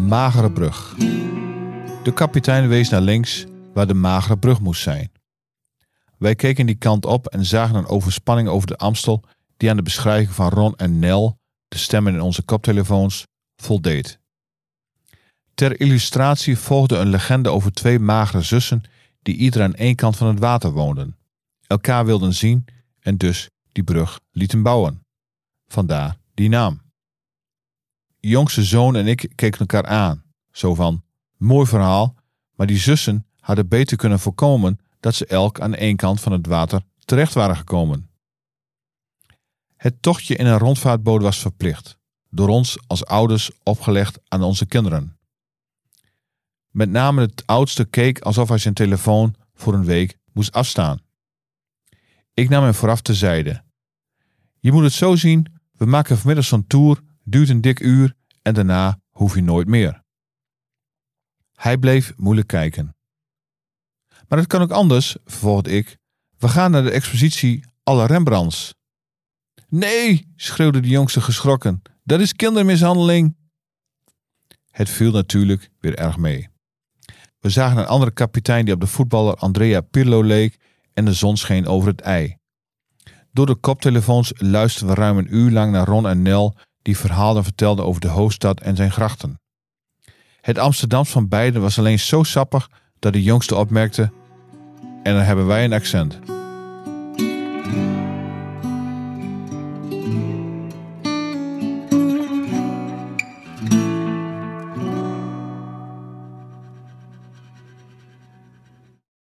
magere brug. De kapitein wees naar links, waar de magere brug moest zijn. Wij keken die kant op en zagen een overspanning over de Amstel die aan de beschrijving van Ron en Nel, de stemmen in onze koptelefoons, voldeed. Ter illustratie volgde een legende over 2 magere zussen die ieder aan één kant van het water woonden, elkaar wilden zien en dus die brug lieten bouwen. Vandaar die naam. Jongste zoon en ik keken elkaar aan, zo van, mooi verhaal, maar die zussen hadden beter kunnen voorkomen dat ze elk aan één kant van het water terecht waren gekomen. Het tochtje in een rondvaartboot was verplicht, door ons als ouders opgelegd aan onze kinderen. Met name het oudste keek alsof hij zijn telefoon voor een week moest afstaan. Ik nam hem vooraf terzijde. Je moet het zo zien, we maken vanmiddag zo'n tour, duurt een dik uur en daarna hoef je nooit meer. Hij bleef moeilijk kijken. Maar het kan ook anders, vervolgde ik. We gaan naar de expositie Alle Rembrandts. Nee, schreeuwde de jongste geschrokken. Dat is kindermishandeling. Het viel natuurlijk weer erg mee. We zagen een andere kapitein die op de voetballer Andrea Pirlo leek en de zon scheen over het ei. Door de koptelefoons luisterden we ruim een uur lang naar Ron en Nel die verhalen vertelden over de hoofdstad en zijn grachten. Het Amsterdams van beiden was alleen zo sappig dat de jongste opmerkte: en dan hebben wij een accent.